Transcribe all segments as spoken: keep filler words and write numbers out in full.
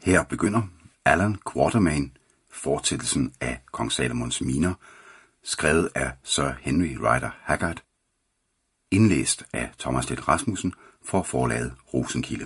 Her begynder Allan Quatermain, fortsættelsen af Kong Salomons miner, skrevet af Sir Henry Rider Haggard, indlæst af Thomas Leth Rasmussen for forlaget Rosenkilde.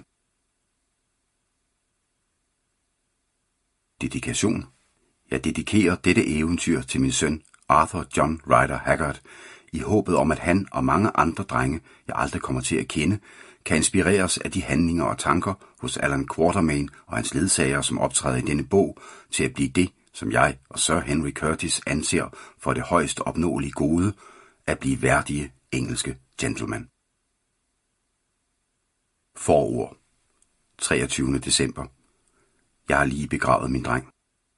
Dedikation. Jeg dedikerer dette eventyr til min søn Arthur John Rider Haggard, i håbet om, at han og mange andre drenge, jeg aldrig kommer til at kende, kan inspireres af de handlinger og tanker hos Allan Quatermain og hans ledsager, som optræder i denne bog, til at blive det, som jeg og Sir Henry Curtis anser for det højeste opnåelige gode, at blive værdige engelske gentlemen. Forord. treogtyvende december. Jeg har lige begravet min dreng.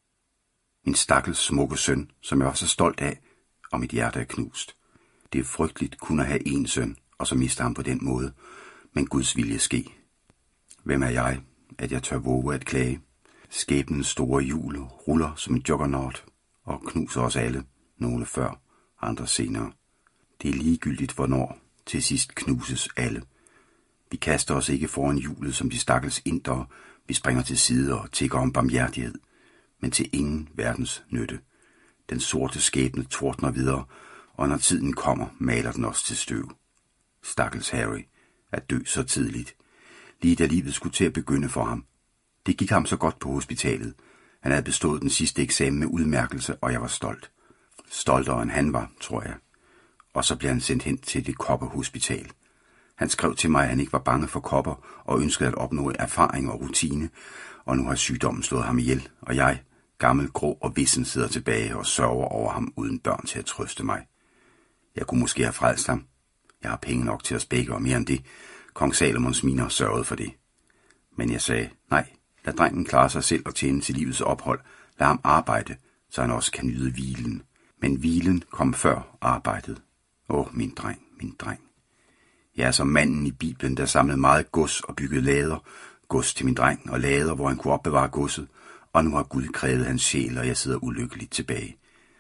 Min stakkels smukke søn, som jeg var så stolt af, og mit hjerte er knust. Det er frygteligt kun at have én søn, og så miste ham på den måde, men Guds vilje ske. Hvem er jeg, at jeg tør våge at klage? Skæbnens store hjul ruller som en juggernaut og knuser os alle, nogle før, andre senere. Det er ligegyldigt, hvornår til sidst knuses alle. Vi kaster os ikke foran hjulet som de stakkels indere, vi springer til side og tigger om barmhjertighed, men til ingen verdens nytte. Den sorte skæbne tordner videre, og når tiden kommer, maler den os til støv. Stakkels Harry, at dø så tidligt, lige da livet skulle til at begynde for ham. Det gik ham så godt på hospitalet. Han havde bestået den sidste eksamen med udmærkelse, og jeg var stolt. Stoltere end han var, tror jeg. Og så blev han sendt hen til det kopperhospital. Han skrev til mig, at han ikke var bange for kopper og ønskede at opnå erfaring og rutine, og nu har sygdommen slået ham ihjel, og jeg, gammel, grå og vissen, sidder tilbage og sørger over ham uden børn til at trøste mig. Jeg kunne måske have frelst ham. Jeg har penge nok til at spække, og mere end det. Kong Salomons miner sørgede for det. Men jeg sagde, nej, lad drengen klare sig selv og tjene til livets ophold. Lad ham arbejde, så han også kan nyde hvilen. Men hvilen kom før arbejdet. Åh, min dreng, min dreng. Jeg er som manden i Bibelen, der samlede meget gods og byggede lader. Gods til min dreng og lader, hvor han kunne opbevare godset. Og nu har Gud krævet hans sjæl, og jeg sidder ulykkeligt tilbage.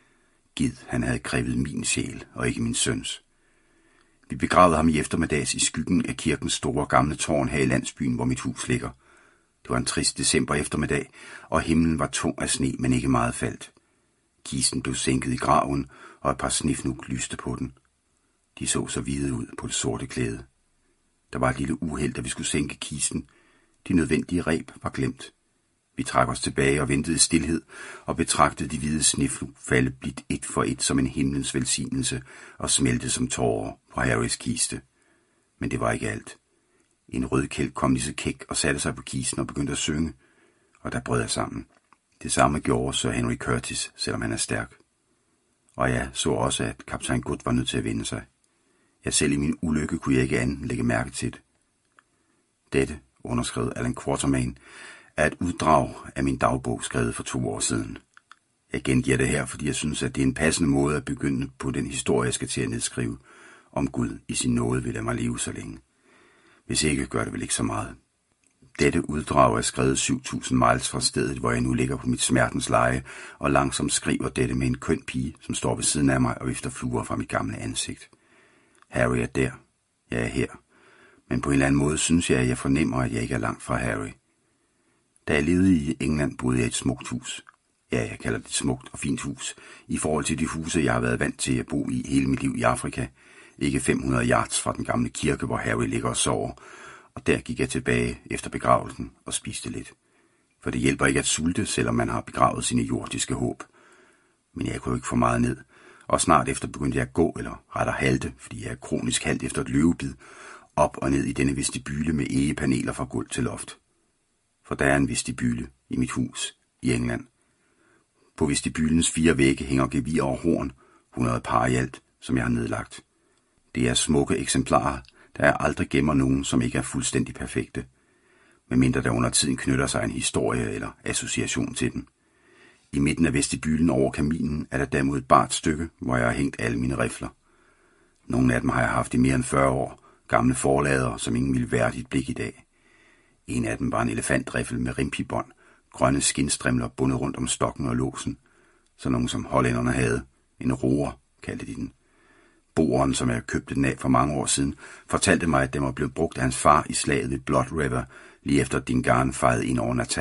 Gid, han havde krævet min sjæl, og ikke min søns. Vi begravede ham i eftermiddags i skyggen af kirkens store gamle tårn her i landsbyen, hvor mit hus ligger. Det var en trist december eftermiddag, og himlen var tung af sne, men ikke meget faldt. Kisten blev sænket i graven, og et par snifnug lyste på den. De så så hvide ud på det sorte klæde. Der var et lille uheld, da vi skulle sænke kisten. De nødvendige reb var glemt. Vi trak os tilbage og ventede i stilhed og betragtede de hvide snifnug falde blidt et for et som en himlens velsignelse og smelte som tårer på Harrys kiste. Men det var ikke alt. En rødkælk kom lige så kæk og satte sig på kisten og begyndte at synge, og der brød jeg sammen. Det samme gjorde Sir Henry Curtis, selvom han er stærk. Og jeg så også, at kaptajn Good var nødt til at vende sig. Jeg selv i min ulykke kunne jeg ikke andet lægge mærke til det. Dette, underskrevet Allan Quatermain, er et uddrag af min dagbog skrevet for to år siden. Jeg gengiver det her, fordi jeg synes, at det er en passende måde at begynde på den historie, jeg skal til at nedskrive, om Gud i sin nåde vil lade mig leve så længe. Hvis ikke, gør det vel ikke så meget. Dette uddrag er skrevet syv tusind miles fra stedet, hvor jeg nu ligger på mit smertens leje, og langsomt skriver dette med en køn pige, som står ved siden af mig og vifter fluer fra mit gamle ansigt. Harry er der. Jeg er her. Men på en eller anden måde synes jeg, at jeg fornemmer, at jeg ikke er langt fra Harry. Da jeg levede i England, boede jeg i et smukt hus. Ja, jeg kalder det et smukt og fint hus, i forhold til de huse, jeg har været vant til at bo i hele mit liv i Afrika. Ikke fem hundrede yards fra den gamle kirke, hvor Harry ligger og sover. Og der gik jeg tilbage efter begravelsen og spiste lidt. For det hjælper ikke at sulte, selvom man har begravet sine jordiske håb. Men jeg kunne ikke få meget ned, og snart efter begyndte jeg at gå, eller rettere halte, fordi jeg er kronisk halt efter et løvebid, op og ned i denne vestibyle med egepaneler fra gulv til loft. For der er en vestibyle i mit hus i England. På vestibylens fire vægge hænger gevir og horn, hundrede par i alt, som jeg har nedlagt. Det er smukke eksemplarer, der jeg aldrig gemmer nogen, som ikke er fuldstændig perfekte, medmindre der under tiden knytter sig en historie eller association til den. I midten af vestibylen over kaminen er der derimod et bart stykke, hvor jeg har hængt alle mine rifler. Nogle af dem har jeg haft i mere end fyrre år, gamle forlader, som ingen ville værdigt blik i dag. En af dem var en elefantriffel med rimpibånd, grønne skinstrimler bundet rundt om stokken og låsen, så nogen som hollænderne havde. En roer, kaldte de den. Boeren, som jeg købte den af for mange år siden, fortalte mig, at den var blevet brugt af hans far i slaget ved Blood River, lige efter Dingaan fejede ind over Natal.